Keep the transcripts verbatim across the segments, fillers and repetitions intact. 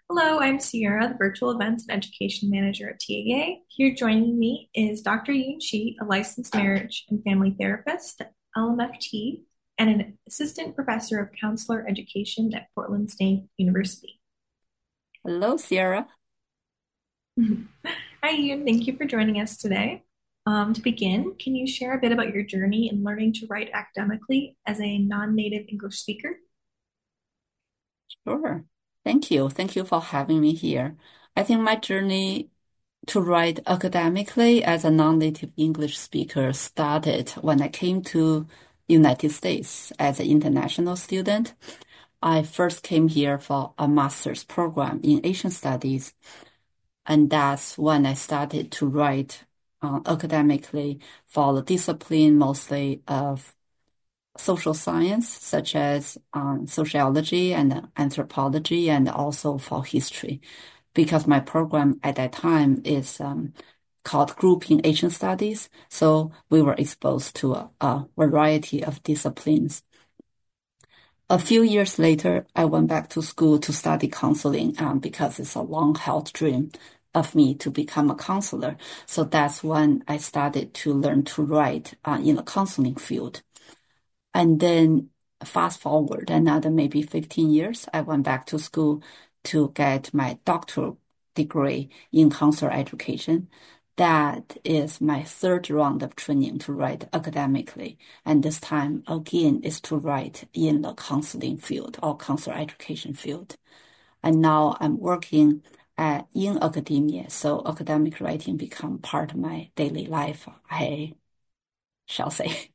Hello, I'm Sierra, the Virtual Events and Education Manager at T A A. Here joining me is Doctor Yoon Shi, a licensed marriage and family therapist at L M F T and an assistant professor of counselor education at Portland State University. Hello, Sierra. Hi, Yoon. Thank you for joining us today. Um, to begin, can you share a bit about your journey in learning to write academically as a non-native English speaker? Sure. Thank you. Thank you for having me here. I think my journey to write academically as a non-native English speaker started when I came to United States as an international student. I first came here for a master's program in Asian studies, and that's when I started to write uh, academically for the discipline mostly of social science, such as um, sociology and anthropology, and also for history, because my program at that time is um, called Grouping Asian Studies. So we were exposed to a, a variety of disciplines. A few years later, I went back to school to study counseling um, because it's a long-held dream of me to become a counselor. So that's when I started to learn to write uh, in the counseling field. And then fast forward another maybe fifteen years, I went back to school to get my doctoral degree in counselor education. That is my third round of training to write academically. And this time again is to write in the counseling field or counselor education field. And now I'm working uh, in academia. So academic writing become part of my daily life, I shall say.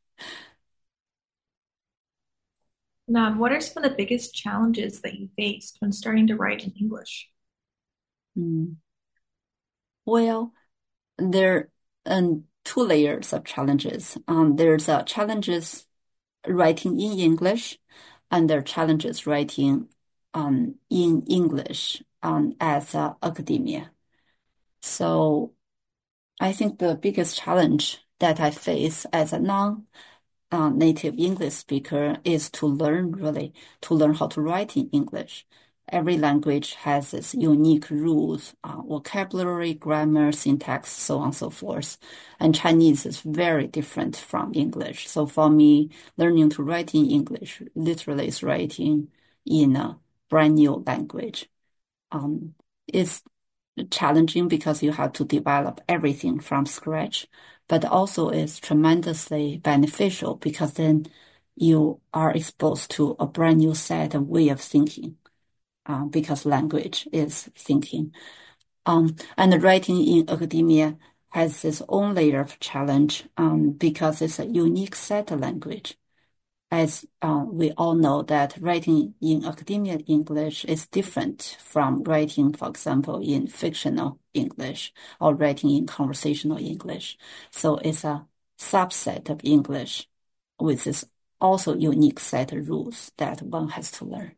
Now, what are some of the biggest challenges that you faced when starting to write in English? Mm. Well, there um two layers of challenges. Um, there's uh, challenges writing in English, and there are challenges writing um in English um as uh, academia. So I think the biggest challenge that I face as a non uh, native English speaker is to learn really to learn how to write in English. Every language has its unique rules, uh, vocabulary, grammar, syntax, so on and so forth. And Chinese is very different from English. So for me, learning to write in English literally is writing in a brand new language. Um, it's challenging because you have to develop everything from scratch, but also it's tremendously beneficial because then you are exposed to a brand new set of way of thinking, uh, because language is thinking. Um, and writing in academia has its own layer of challenge, um, because it's a unique set of language. As uh, we all know that writing in academia English is different from writing, for example, in fictional English or writing in conversational English. So it's a subset of English with this also unique set of rules that one has to learn.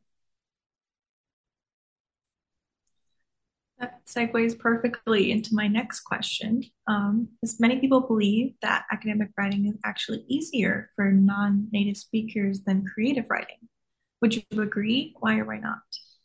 That segues perfectly into my next question. Um, as many people believe that academic writing is actually easier for non-native speakers than creative writing. Would you agree? Why or why not?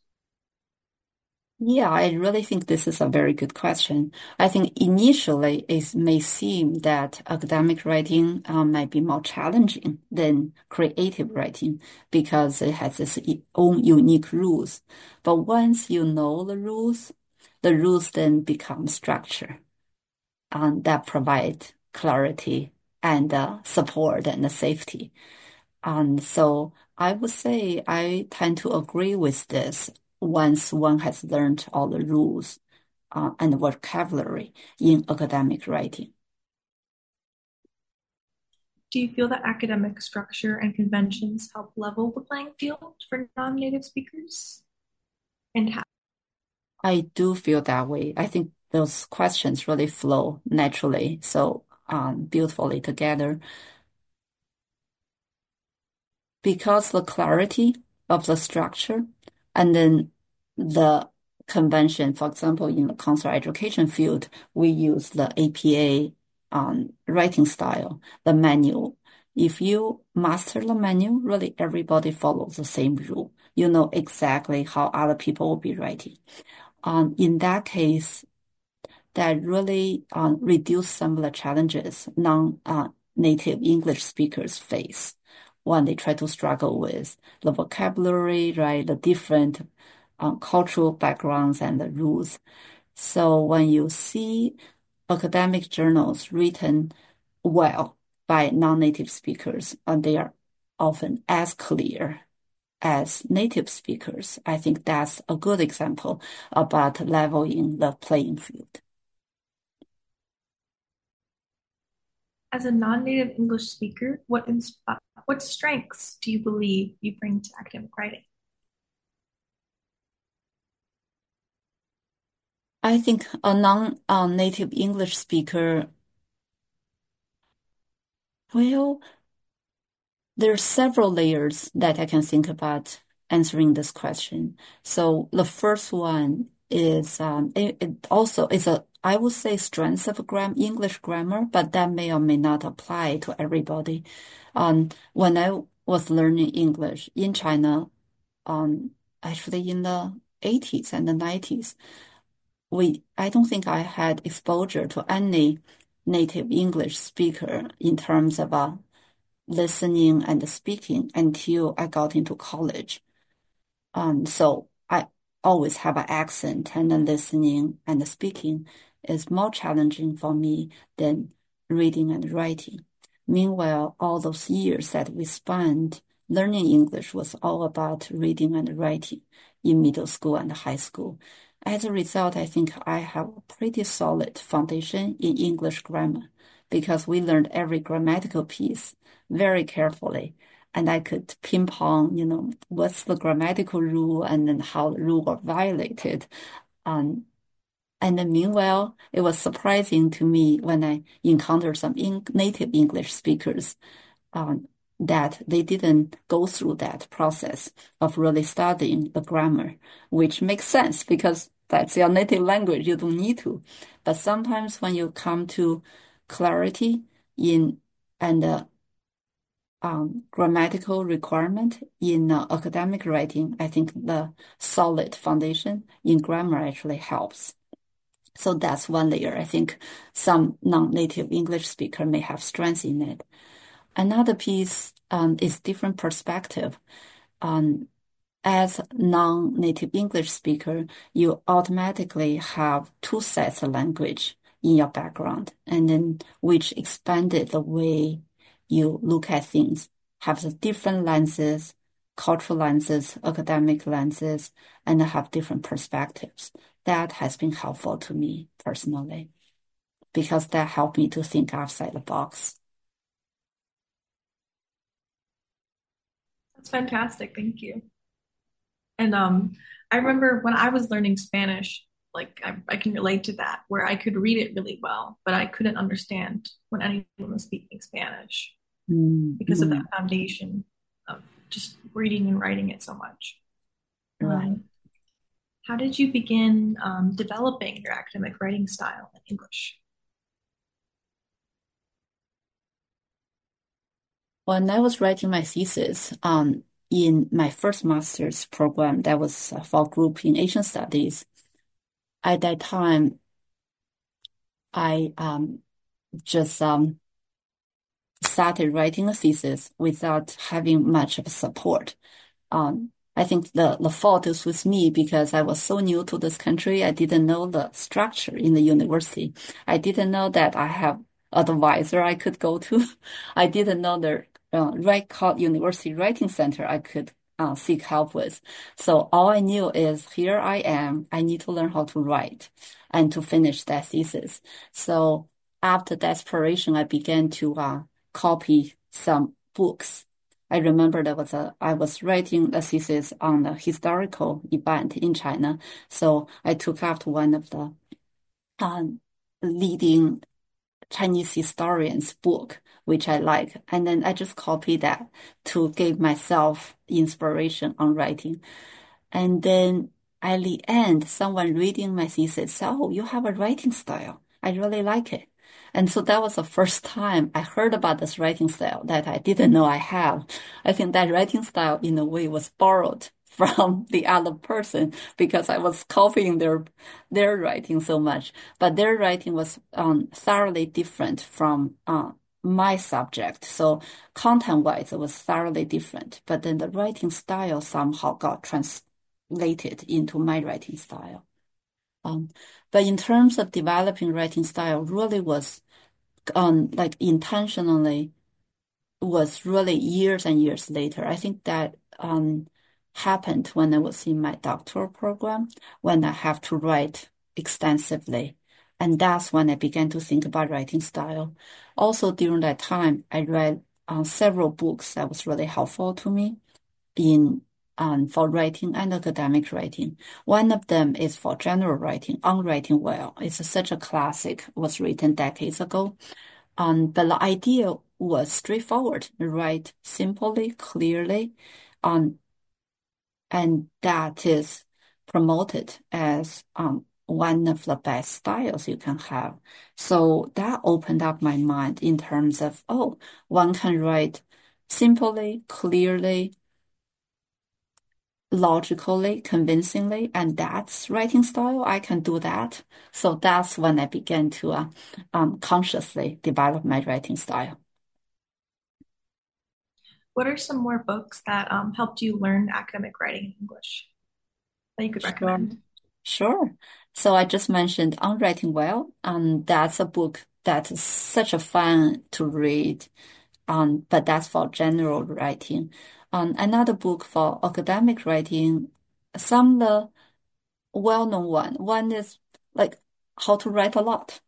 Yeah, I really think this is a very good question. I think initially it may seem that academic writing um, might be more challenging than creative writing because it has its i- own unique rules. But once you know the rules, the rules then become structure, um, that provide clarity and uh, support and safety. And so I would say I tend to agree with this once one has learned all the rules uh, and vocabulary in academic writing. Do you feel that academic structure and conventions help level the playing field for non-native speakers? And how? I do feel that way. I think those questions really flow naturally, so um, beautifully together because the clarity of the structure and then the convention, for example, in the counselor education field, we use the A P A um, writing style, the manual. If you master the menu, really everybody follows the same rule. You know exactly how other people will be writing. Um, in that case, that really um, reduce some of the challenges non-native uh, English speakers face when they try to struggle with the vocabulary, right, the different um, cultural backgrounds and the rules. So when you see academic journals written well by non-native speakers, and they are often as clear as native speakers, I think that's a good example about leveling the playing field. As a non-native English speaker, what insp- what strengths do you believe you bring to academic writing? I think a non-native English speaker, well, there are several layers that I can think about answering this question. So the first one is um, it, it also is a I would say strength of gram English grammar, but that may or may not apply to everybody. Um, when I was learning English in China, um, actually in the eighties and the nineties, we I don't think I had exposure to any native English speaker in terms of uh, listening and speaking until I got into college. Um, so I always have an accent, and then listening and speaking is more challenging for me than reading and writing. Meanwhile, all those years that we spent learning English was all about reading and writing in middle school and high school. As a result, I think I have a pretty solid foundation in English grammar because we learned every grammatical piece very carefully, and I could pinpoint, you know, what's the grammatical rule and then how the rule are violated. Um, and then meanwhile, it was surprising to me when I encountered some in native English speakers, um, that they didn't go through that process of really studying the grammar, which makes sense because that's your native language. You don't need to. But sometimes when you come to clarity in and uh, um, grammatical requirement in uh, academic writing, I think the solid foundation in grammar actually helps. So that's one layer. I think some non-native English speaker may have strengths in it. Another piece um, is different perspective. Um, as non-native English speaker, you automatically have two sets of language in your background, and then which expanded the way you look at things, have the different lenses, cultural lenses, academic lenses, and have different perspectives. That has been helpful to me personally because that helped me to think outside the box. That's fantastic. Thank you. And um, I remember when I was learning Spanish, like I, I can relate to that, where I could read it really well, but I couldn't understand when anyone was speaking Spanish because of that Mm-hmm. foundation of just reading and writing it so much. Right. Um, how did you begin um, developing your academic writing style in English? When I was writing my thesis, um, in my first master's program, that was uh, for group in Asian studies. At that time, I um, just um, started writing a thesis without having much of support. Um, I think the, the fault is with me because I was so new to this country. I didn't know the structure in the university. I didn't know that I have advisor I could go to. I didn't know the uh, right called University Writing Center I could uh, seek help with. So all I knew is here I am. I need to learn how to write and to finish that thesis. So after desperation, I began to uh, copy some books. I remember there was a, I was writing a thesis on a historical event in China. So I took out one of the um, leading Chinese historians' book, which I like. And then I just copied that to give myself inspiration on writing. And then at the end, someone reading my thesis said, "Oh, you have a writing style. I really like it." And so that was the first time I heard about this writing style that I didn't know I have. I think that writing style in a way was borrowed from the other person because I was copying their their writing so much. But their writing was um, thoroughly different from uh, my subject. So content-wise, it was thoroughly different. But then the writing style somehow got translated into my writing style. Um, but in terms of developing writing style, really was um like intentionally was really years and years later. I think that um happened when I was in my doctoral program, when I have to write extensively. And that's when I began to think about writing style. Also during that time, I read uh, several books that was really helpful to me in um, for writing and academic writing. One of them is for general writing, On Writing Well. It's such a classic, was written decades ago. Um, but the idea was straightforward, write simply, clearly, um, and that is promoted as um, one of the best styles you can have. So that opened up my mind in terms of, oh, one can write simply, clearly, logically, convincingly, and that's writing style. I can do that. So that's when I began to uh, um, consciously develop my writing style. What are some more books that um, helped you learn academic writing in English that you could Sure, recommend? sure. So I just mentioned On Writing Well. Um, that's a book that's such a fun to read. Um, but that's for general writing. Um, another book for academic writing, some of the well-known one. One is like How to Write a Lot.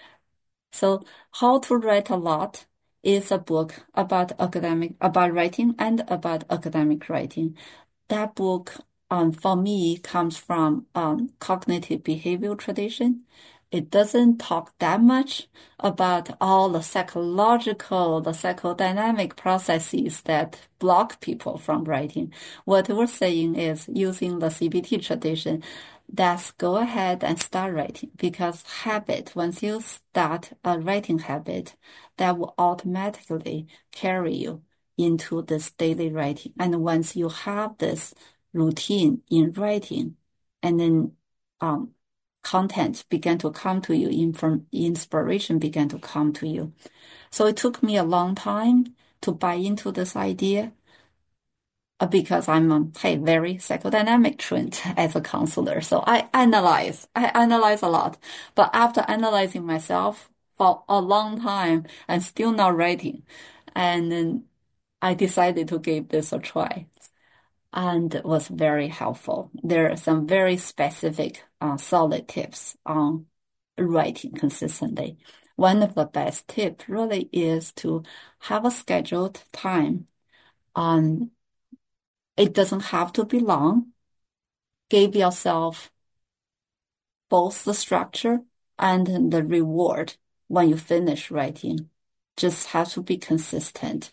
So How to Write a Lot is a book about academic, about writing and about academic writing. That book, um, for me, comes from um, cognitive behavioral tradition. It doesn't talk that much about all the psychological, the psychodynamic processes that block people from writing. What we're saying is using the C B T tradition, that's go ahead and start writing because habit, once you start a writing habit, that will automatically carry you into this daily writing. And once you have this routine in writing, and then um, content began to come to you, inform, inspiration began to come to you. So it took me a long time to buy into this idea uh, because I'm a hey, very psychodynamic trained as a counselor. So I analyze, I analyze a lot. But after analyzing myself for a long time, I'm still not writing. And then I decided to give this a try and it was very helpful. There are some very specific, uh, solid tips on writing consistently. One of the best tip really is to have a scheduled time. Um, it doesn't have to be long. Give yourself both the structure and the reward when you finish writing. Just have to be consistent.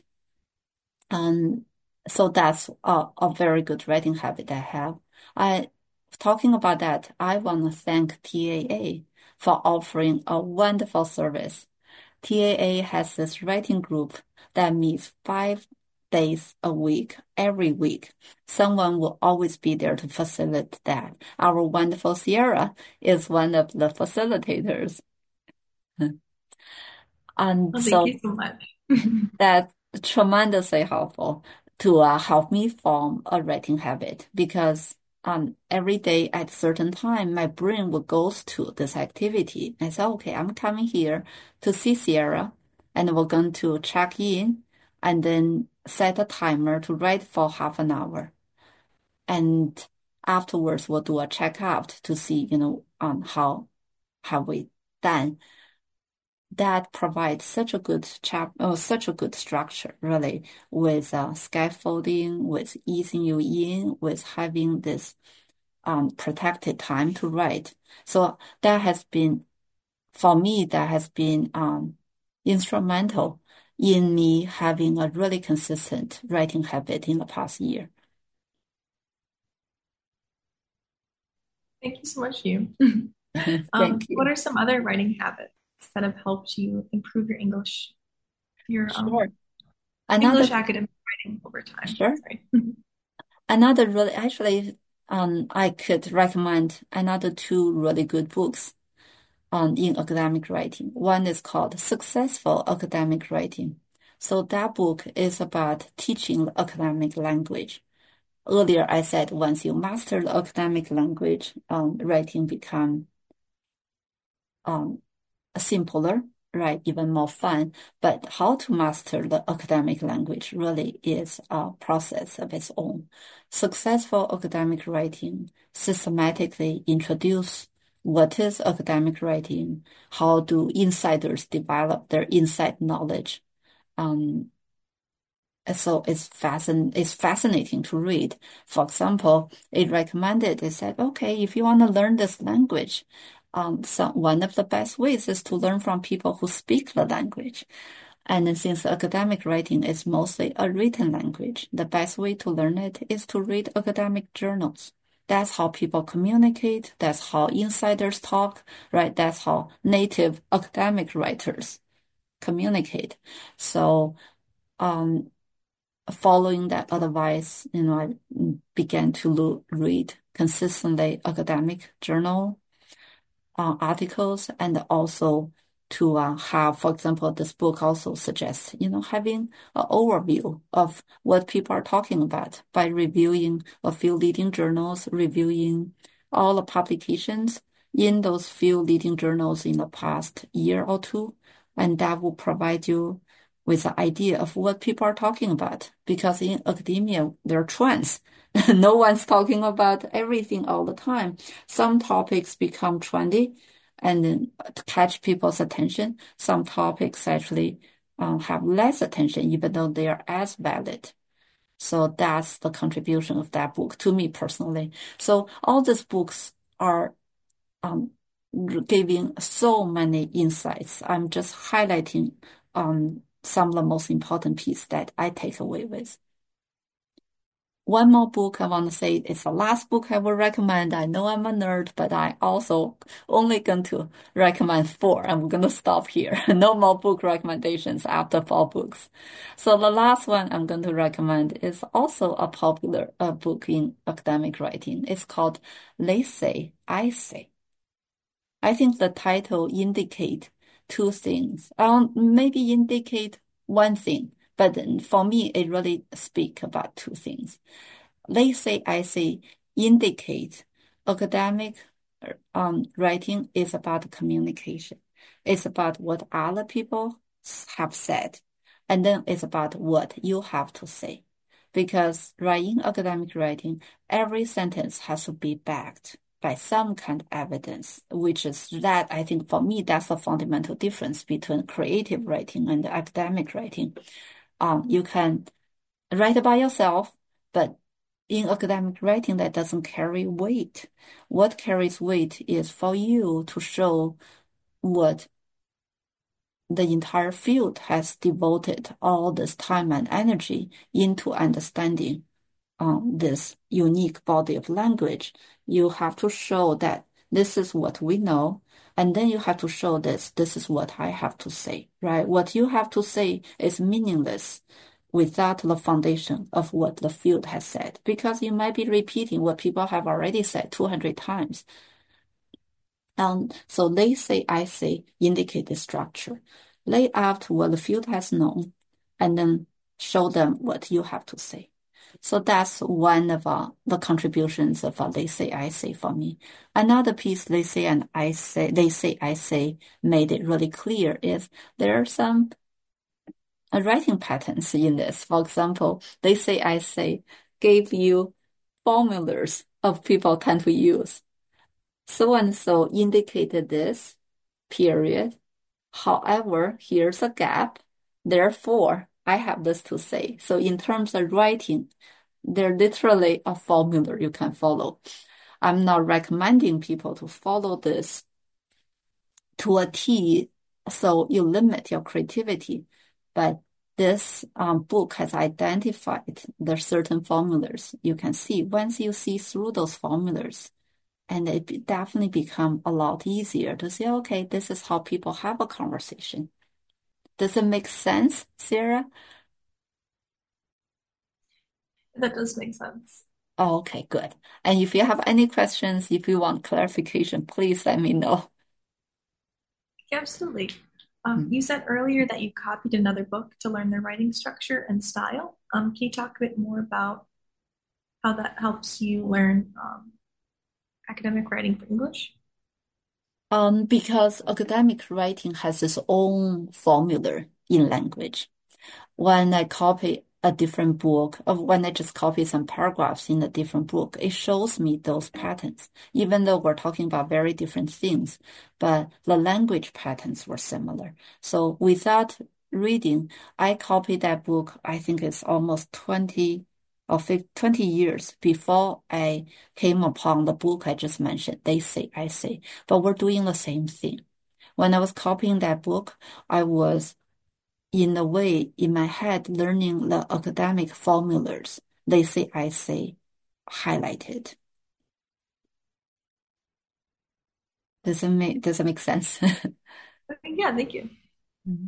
Um, so that's a, a very good writing habit I have. I talking about that, I want to thank T A A for offering a wonderful service. T A A has this writing group that meets five days a week, every week. Someone will always be there to facilitate that. Our wonderful Sierra is one of the facilitators. And Well, thank so you so much. that's tremendously helpful to uh, help me form a writing habit because um every day at a certain time my brain will goes to this activity. I say, okay, I'm coming here to see Sierra and we're going to check in and then set a timer to write for half an hour. And afterwards we'll do a checkout to see, you know, um how have we done that provides such a good chap oh, such a good structure, really, with uh, scaffolding, with easing you in, with having this um, protected time to write. So that has been, for me, that has been um, instrumental in me having a really consistent writing habit in the past year. Thank you so much, you. Thank Um, what you. are some other writing habits that have helped you improve your English, your Sure. um, Another, English academic writing over time? sure. Sorry. Another really, actually, um, I could recommend another two really good books um, in academic writing. One is called Successful Academic Writing. So that book is about teaching the academic language. Earlier, I said once you master the academic language, um, writing become um, simpler, right? Even more fun. But how to master the academic language really is a process of its own. Successful academic writing systematically introduce what is academic writing, how do insiders develop their inside knowledge. Um, so it's fascin it's fascinating to read. For example, it recommended, it said, okay, if you want to learn this language, um, so one of the best ways is to learn from people who speak the language. And then since academic writing is mostly a written language, the best way to learn it is to read academic journals. That's how people communicate. That's how insiders talk, right? That's how native academic writers communicate. So, um, following that advice, you know, I began to lo- read consistently academic journal uh, articles and also to uh, have, for example, this book also suggests, you know, having an overview of what people are talking about by reviewing a few leading journals, reviewing all the publications in those few leading journals in the past year or two, and that will provide you with an idea of what people are talking about. Because in academia, there are trends. No one's talking about everything all the time. Some topics become trendy and then to catch people's attention. Some topics actually um, have less attention, even though they are as valid. So that's the contribution of that book to me personally. So all these books are um, giving so many insights. I'm just highlighting um, some of the most important pieces that I take away with. One more book I want to say it's the last book I will recommend. I know I'm a nerd, but I also only going to recommend four. I'm going to stop here. No more book recommendations after four books. So the last one I'm going to recommend is also a popular uh, book in academic writing. It's called They Say, I Say. I think the title indicate two things. Um, maybe indicate one thing, but for me, it really speak about two things. They say, I say, indicate academic um, writing is about communication. It's about what other people have said, and then it's about what you have to say. Because right in academic writing, every sentence has to be backed by some kind of evidence, which is that I think for me, that's a fundamental difference between creative writing and academic writing. Um, you can write by yourself, but in academic writing, that doesn't carry weight. What carries weight is for you to show what the entire field has devoted all this time and energy into understanding um, this unique body of language. You have to show that this is what we know, and then you have to show this, this is what I have to say, right? What you have to say is meaningless without the foundation of what the field has said, because you might be repeating what people have already said two hundred times. Um, so they say, I say, indicate the structure. Lay out what the field has known, and then show them what you have to say. So that's one of uh, the contributions of uh, they say, I say for me. Another piece they say and I say, they say, I say made it really clear is there are some uh, writing patterns in this. For example, they say, I say gave you formulas of people tend to use. So and so indicated this period. However, here's a gap. Therefore, I have this to say. So in terms of writing, they're literally a formula you can follow. I'm not recommending people to follow this to a T, so you limit your creativity. But this um, book has identified the certain formulas. You can see once you see through those formulas, And it be- definitely become a lot easier to say, okay, this is how people have a conversation. Does it make sense, Sarah? That does make sense. Oh, okay, good. And if you have any questions, if you want clarification, please let me know. Yeah, absolutely. Um, Mm. you said earlier that you copied another book to learn their writing structure and style. Um, can you talk a bit more about how that helps you learn um, academic writing for English? Um, because academic writing has its own formula in language. When I copy a different book, or when I just copy some paragraphs in a different book, it shows me those patterns, even though we're talking about very different things, but the language patterns were similar. So without reading, I copied that book, I think it's almost twenty or fifty, twenty years before I came upon the book I just mentioned. They say, I say, but we're doing the same thing. When I was copying that book, I was in a way in my head learning the academic formulas. They say, I say, highlighted. Does it make does it make sense? Okay, yeah, thank you. Mhm.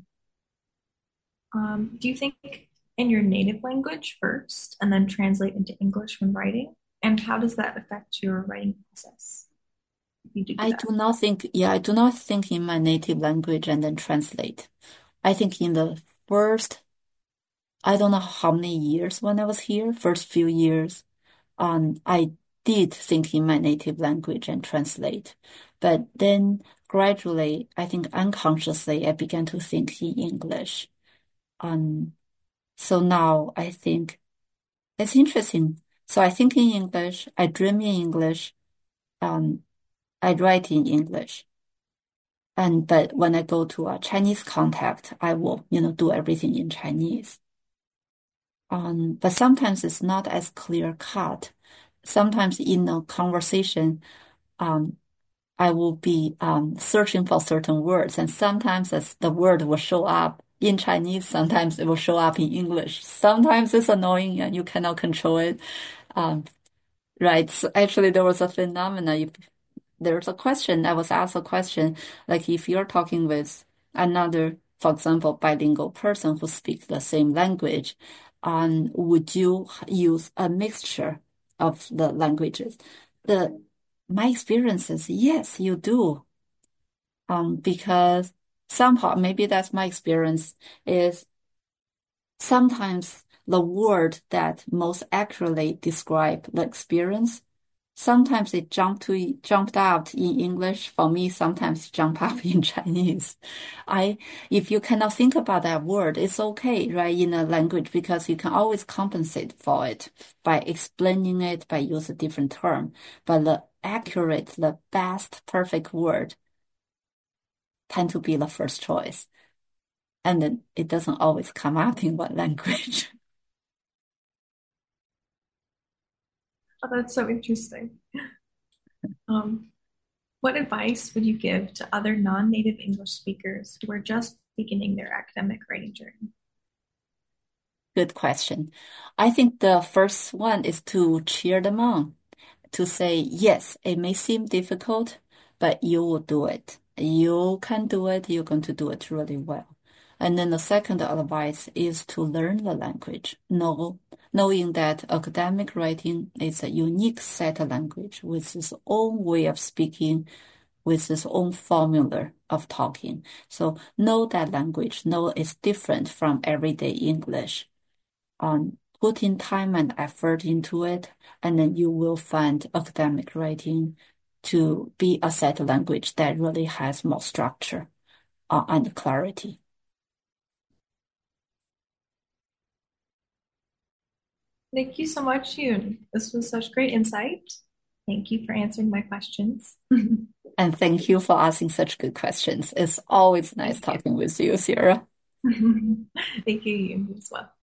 Um, do you think in your native language first and then translate into English when writing? And how does that affect your writing process if you do do I that? do not think, yeah, I do not think in my native language and then translate. I think in the first, I don't know how many years when I was here, first few years, um, I did think in my native language and translate. But then gradually, I think unconsciously, I began to think in English. Um, so now I think it's interesting. So I think in English, I dream in English, um, I write in English. And but when I go to a Chinese contact, I will, you know, do everything in Chinese. Um, but sometimes it's not as clear cut. Sometimes in a conversation, um, I will be um, searching for certain words, and sometimes as the word will show up in Chinese, sometimes it will show up in English. Sometimes it's annoying and you cannot control it. Um, right. So actually, there was a phenomena. If there's a question, I was asked a question, like if you're talking with another, for example, bilingual person who speaks the same language, um, would you use a mixture of the languages? The my experience is yes, you do. Um, because somehow maybe that's my experience is sometimes the word that most accurately describe the experience, sometimes it jumped to jumped out in English. For me, sometimes jump up in Chinese. I if you cannot think about that word, it's okay, right, in a language because you can always compensate for it by explaining it by use a different term. But the accurate, the best, perfect word tend to be the first choice. And then it doesn't always come out in one language. Oh, that's so interesting. Um, what advice would you give to other non-native English speakers who are just beginning their academic writing journey? Good question. I think the first one is to cheer them on, to say, yes, it may seem difficult, but you will do it. You can do it. You're going to do it really well. And then the second advice is to learn the language, know, knowing that academic writing is a unique set of language with its own way of speaking, with its own formula of talking. So know that language, know it's different from everyday English. Um, put in time and effort into it, and then you will find academic writing to be a set language that really has more structure uh, and clarity. Thank you so much, Yoon. This was such great insight. Thank you for answering my questions. And thank you for asking such good questions. It's always nice Thank you. talking with you, Sarah. Thank you, Yoon, as well.